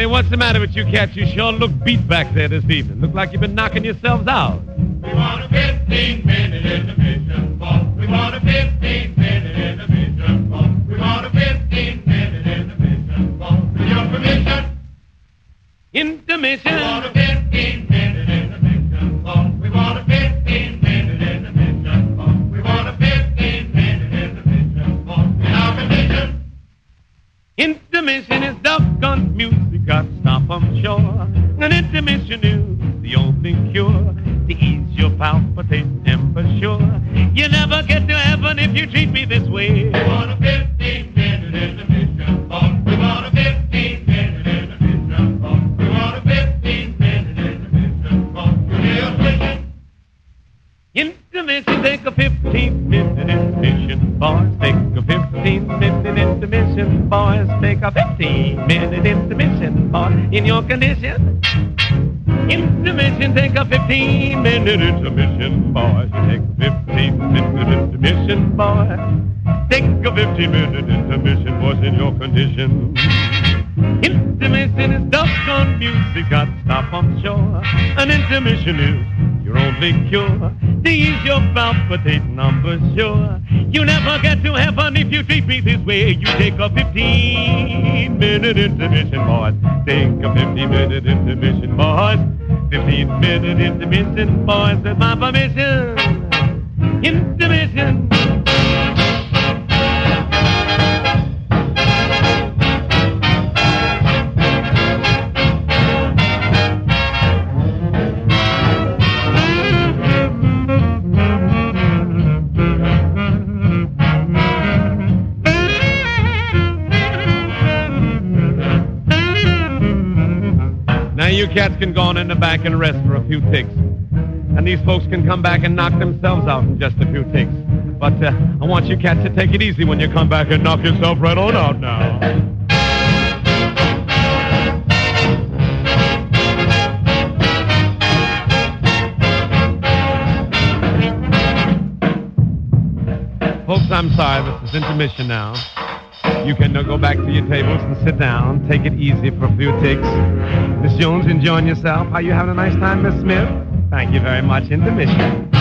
Say, what's the matter with you cats? You sure look beat back there this evening. Look like you've been knocking yourselves out. We want a 15-minute intermission, boss. We want a 15-minute intermission, boss. We want a 15-minute intermission, boss. With your permission. Intermission. We want a 15-minute intermission, boss. We want a 15-minute intermission, boss. We want a 15-minute intermission, boss. In our condition. Intermission is doggone music, got to stop, I'm sure. An intermission is the only cure to ease your palpitating temper, sure. You never get to heaven if you treat me this way. We want a 15-minute intermission, boss. We want a 15-minute intermission, boss. We want a 15-minute intermission, boss. You hear us wishing? Intermission, take a 15-minute intermission, boys. Take a 15-minute intermission, boys. Take a 15-minute intermission, boys. In your condition. Intermission, take a 15-minute intermission, boys. Take a 15-minute intermission, boys. Take a 15-minute intermission, boys, in your condition. Intermission is doggone music, got to stop, I'm sure. An intermission is your only cure to ease your palpitating number, sure. You never get to heaven if you treat me this way. You take a 15-minute intermission, boys. Take a 15-minute intermission, boys. 15-minute intermission, boys, with my permission. Intermission. Now you cats can go on in the back and rest for a few ticks. And these folks can come back and knock themselves out in just a few ticks. But I want you cats to take it easy when you come back and knock yourself right on out now. Folks, I'm sorry. This is intermission now. You can go back to your tables and sit down. Take it easy for a few ticks. Miss Jones, enjoying yourself? Are you having a nice time, Miss Smith? Thank you very much. Intermission.